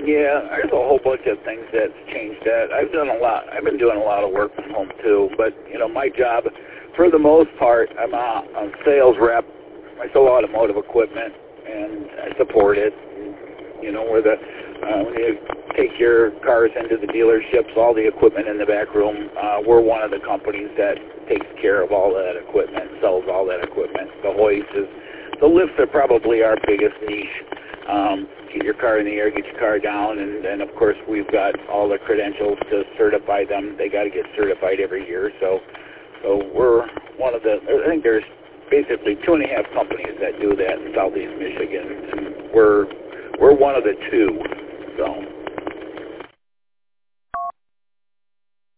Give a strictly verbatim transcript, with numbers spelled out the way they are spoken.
Yeah, there's a whole bunch of things that's changed that. I've done a lot. I've been doing a lot of work from home too, but you know, my job, for the most part, I'm a, a sales rep. I sell automotive equipment and I support it. You know, where the uh, when you take your cars into the dealerships, all the equipment in the back room, uh, we're one of the companies that takes care of all that equipment, sells all that equipment. The hoists, is, the lifts are probably our biggest niche. Um, get your car in the air, get your car down, and then of course we've got all the credentials to certify them. They got to get certified every year, so so we're one of the. I think there's basically two and a half companies that do that in Southeast Michigan, and we're we're one of the two. So.